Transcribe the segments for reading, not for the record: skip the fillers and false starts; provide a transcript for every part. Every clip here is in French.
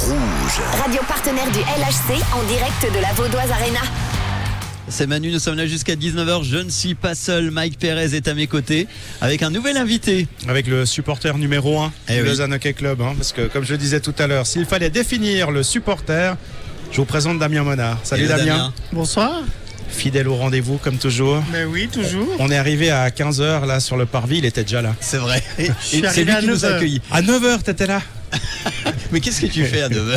Rouge. Radio partenaire du LHC en direct de la Vaudoise Arena. C'est Manu, nous sommes là jusqu'à 19h. Je ne suis pas seul. Mike Pérez est à mes côtés avec un nouvel invité. Avec le supporter numéro 1 du oui. Lausanne Hockey Club. Parce que, comme je le disais tout à l'heure, s'il fallait définir le supporter, je vous présente Damien Monard. Salut Damien. Bonsoir. Fidèle au rendez-vous, comme toujours. Mais oui, toujours. On est arrivé à 15h là sur le parvis, il était déjà là. C'est vrai. Et suis c'est lui arrivé à qui nous a 9h. accueillis. À 9h, t'étais là. Mais qu'est-ce que tu fais à 9h?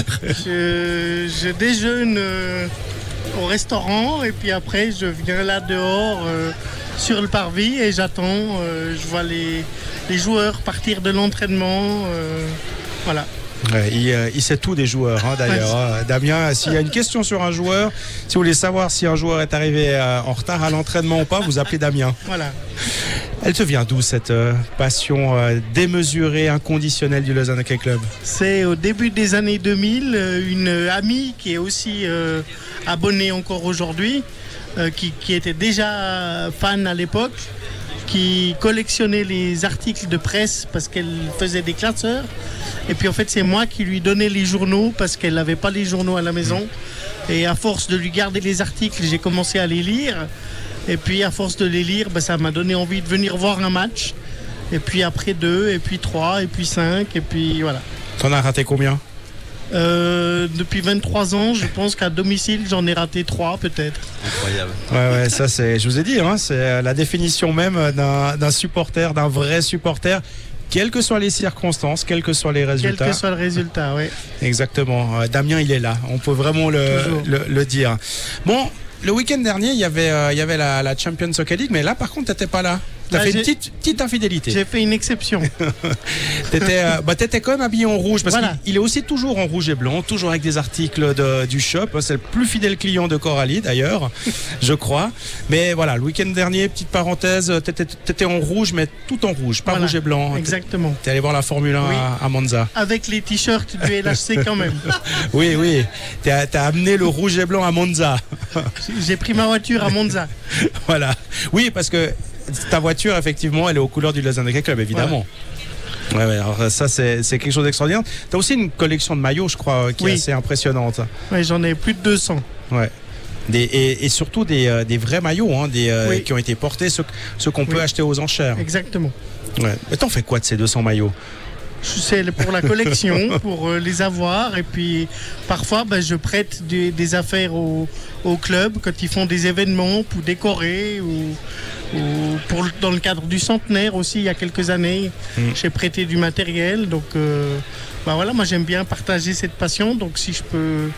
Je déjeune au restaurant et puis après je viens là dehors sur le parvis et j'attends. Je vois les joueurs partir de l'entraînement. Voilà. Ouais, il sait tout des joueurs d'ailleurs. Damien, s'il y a une question sur un joueur, si vous voulez savoir si un joueur est arrivé en retard à l'entraînement ou pas, vous appelez Damien. Voilà. Elle te vient d'où cette passion démesurée, inconditionnelle du Lausanne Hockey Club? C'est au début des années 2000, une amie qui est aussi abonnée encore aujourd'hui, qui était déjà fan à l'époque, qui collectionnait les articles de presse parce qu'elle faisait des classeurs. Et puis en fait c'est moi qui lui donnais les journaux parce qu'elle n'avait pas les journaux à la maison. Et à force de lui garder les articles, j'ai commencé à les lire. Et puis à force de les lire, ça m'a donné envie de venir voir un match. Et puis après 2, et puis 3, et puis 5, et puis voilà. T'en as raté combien? Depuis 23 ans, je pense qu'à domicile, j'en ai raté 3 peut-être. Incroyable. Ouais, ça c'est, je vous ai dit, c'est la définition même d'un supporter, d'un vrai supporter, quelles que soient les circonstances, quels que soient les résultats. Quel que soit le résultat, oui. Exactement. Damien, il est là. On peut vraiment le dire. Bon, le week-end dernier, il y avait la Champions Hockey League, mais là, par contre, t'étais pas là. T'as fait une petite infidélité. J'ai fait une exception. T'étais quand même habillé en rouge parce Voilà. qu'il est aussi toujours en rouge et blanc, toujours avec des articles du shop. C'est le plus fidèle client de Coralie d'ailleurs, je crois. Mais voilà, le week-end dernier, petite parenthèse, t'étais en rouge, mais tout en rouge, pas rouge et blanc. Exactement. T'es allé voir la Formule 1 Oui. à Monza. Avec les t-shirts du LHC quand même. Oui. T'as amené le rouge et blanc à Monza. J'ai pris ma voiture à Monza. Voilà. Oui, parce que ta voiture, effectivement, elle est aux couleurs du Lausanne Hockey Club, évidemment. Ouais, alors ça, c'est quelque chose d'extraordinaire. Tu as aussi une collection de maillots, je crois, qui est assez impressionnante. Oui, j'en ai plus de 200. Ouais. Et surtout des vrais maillots, qui ont été portés, ceux qu'on peut acheter aux enchères. Exactement. Ouais. Mais t'en fais quoi de ces 200 maillots? C'est pour la collection, pour les avoir. Et puis parfois, je prête des affaires au club quand ils font des événements pour décorer ou dans le cadre du centenaire aussi, il y a quelques années, j'ai prêté du matériel. Donc voilà, moi j'aime bien partager cette passion. Donc si je peux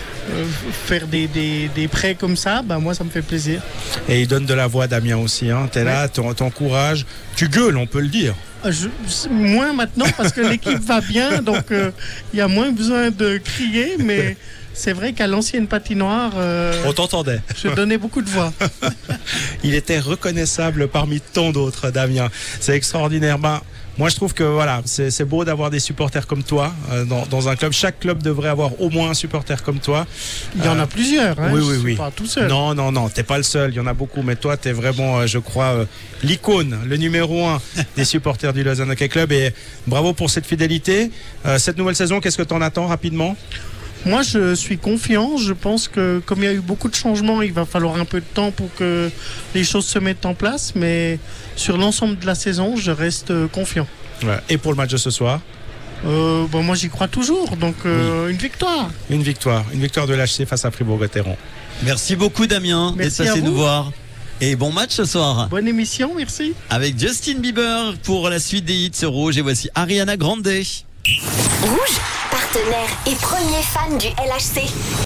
faire des prêts comme ça, moi ça me fait plaisir. Et il donne de la voix, Damien, aussi. T'es là, t'encourages, tu gueules, on peut le dire. Moins maintenant parce que l'équipe va bien, donc il y a moins besoin de crier, mais c'est vrai qu'à l'ancienne patinoire, On t'entendait. je donnais beaucoup de voix. Il était reconnaissable parmi tant d'autres, Damien. C'est extraordinaire. Moi, je trouve que voilà, c'est beau d'avoir des supporters comme toi dans un club. Chaque club devrait avoir au moins un supporter comme toi. Il y en a plusieurs. Oui. Je suis pas tout seul. Non, t'es pas le seul. Il y en a beaucoup, mais toi, t'es vraiment, je crois, l'icône, le numéro 1 des supporters du Lausanne Hockey Club. Et bravo pour cette fidélité. Cette nouvelle saison, qu'est-ce que t'en attends rapidement? Moi, je suis confiant. Je pense que comme il y a eu beaucoup de changements, il va falloir un peu de temps pour que les choses se mettent en place. Mais sur l'ensemble de la saison, je reste confiant. Ouais. Et pour le match de ce soir? Moi, j'y crois toujours. Donc, une victoire. Une victoire de l'HC face à Fribourg-Gotteron. Merci beaucoup, Damien, d'être Merci à passé vous. nous voir. Et bon match ce soir. Bonne émission, merci. Avec Justin Bieber pour la suite des hits rouges. Et voici Ariana Grande. Rouge, partenaire et premier fan du LHC.